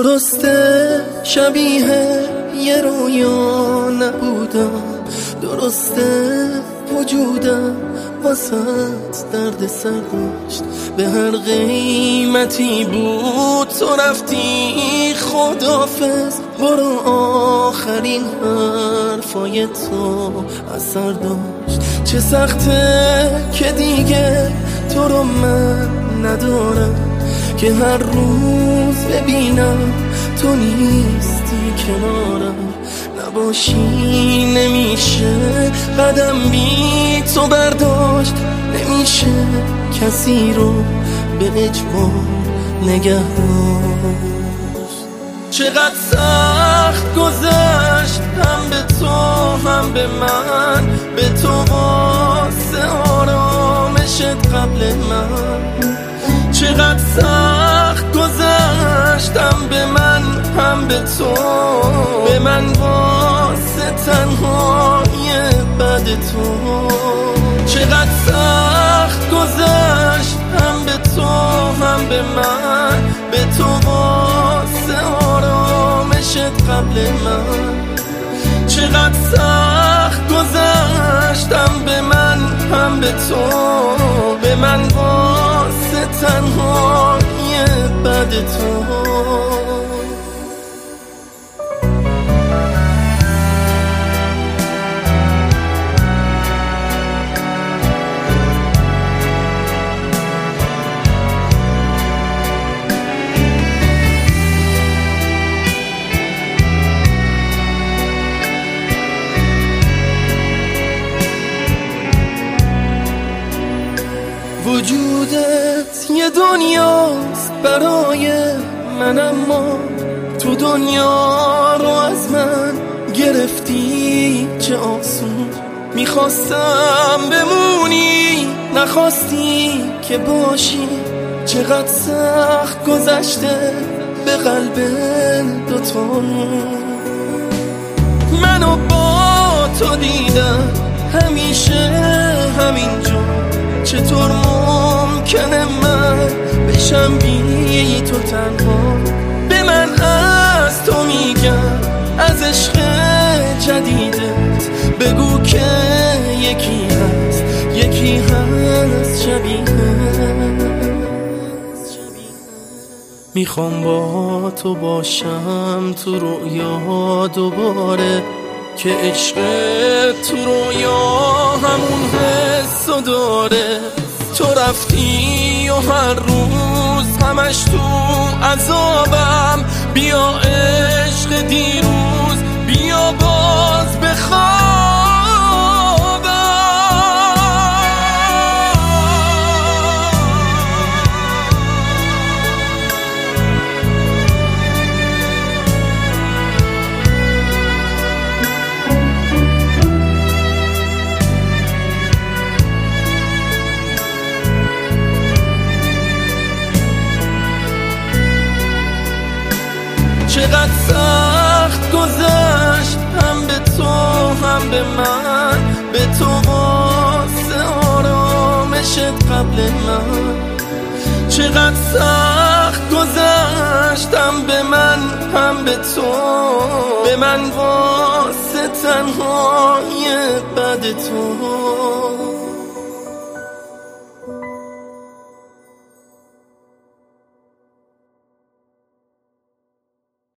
درسته شبیه یه رویا نبودم، درسته وجودم واسط درد سر داشت، به هر قیمتی بود تو رفتی خداحافظ، برو آخرین حرفای تو اثر داشت. چه سخته که دیگه تو رو من ندارم، که هر روز ببینم تو نیستی کنارم، نباشی نمیشه قدم بی تو برداشت، نمیشه کسی رو به اجبار نگه داشت. چقدر سخت گذشت هم به تو هم به من، به تو واسه آرامشت قبل من. چقدر سخت گذشت هم به من هم به تو، به من واسه تنهایی بعد تو. چقدر سخت گذشت هم به تو هم به من، به تو واسه آرامشت قبل من. چقدر سخت گذشت هم به من هم به تو، به من واسه تنهایی بعد تو. وجودت یه دنیاست برای من، اما تو دنیا رو از من گرفتی چه آسون. میخواستم بمونی نخواستی که باشی، چقدر سخت گذشته به قلب دوتامون. منو با تو دیدم همیشه همینجا، چطور ممکنه من بشم بی تو تنها؟ به من از تو میگم از عشق جدیدت بگو که یکی هست شبیه. میخوام با تو باشم تو رویا دوباره، که عشق تو رویا همون حسو داره. تو رفتی و هر روز همش تو عذابم، بیا عشق دیروز بیا باز بخوابم. چقدر سخت گذشت هم به تو هم به من، به تو واسه آرامشت قبل من. چقدر سخت گذشت هم به من هم به تو، به من واسه تنهایی بعد تو.